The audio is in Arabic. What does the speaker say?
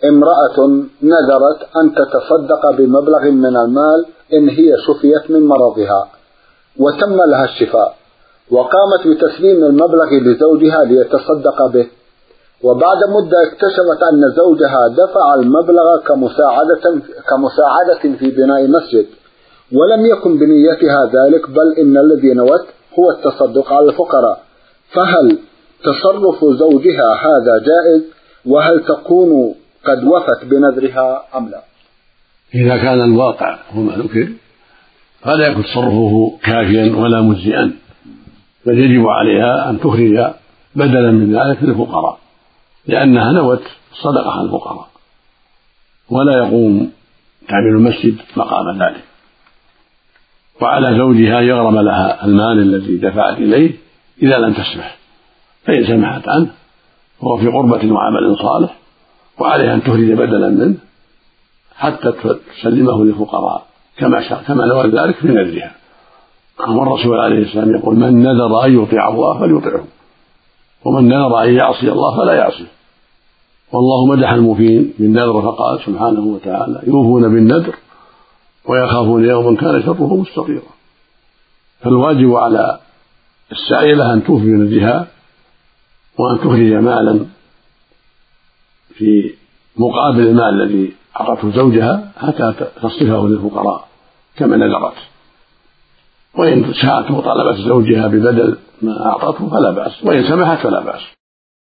امرأة نذرت أن تتصدق بمبلغ من المال إن هي شفيت من مرضها وتم لها الشفاء، وقامت بتسليم المبلغ لزوجها ليتصدق به، وبعد مدة اكتشفت أن زوجها دفع المبلغ كمساعدة في بناء مسجد، ولم يكن بنيتها ذلك، بل إن الذي نوت هو التصدق على الفقراء. فهل تصرف زوجها هذا جائز؟ وهل تكون قد وفت بنذرها أم لا؟ إذا كان الواقع هو ما ذكر فلا يكون تصرفه كافيا ولا مجزئا، بل يجب عليها أن تخرج بدلا من ذلك للفقراء، لأنها نوت الصدقة على الفقراء، ولا يقوم تعمير المسجد مقام ذلك. وعلى زوجها يغرم لها المال الذي دفعت إليه إذا لم تسمح، فإن سمحت عنه فهو في قربة وعمل صالح، وعليها أن تخرج بدلا منه حتى تسلمه للفقراء كما نوى ذلك في نذرها. والرسول عليه السلام يقول: من نذر أن يطيع الله فليطعه، ومن نذر أن يعصي الله فلا يعصيه. والله مدح الموفين بالنذر فقال سبحانه وتعالى: يوفون بالنذر ويخافون يوما كان شره مستطيرا. فالواجب على السائلة أن توفي بنذرها، وأن تخرج مالا في مقابل المال الذي أعطته زوجها حتى تصرفه للفقراء كما نذرت. وإن شاءت وطلبت زوجها ببدل ما أعطته فلا بأس، وإن سمحت فلا بأس.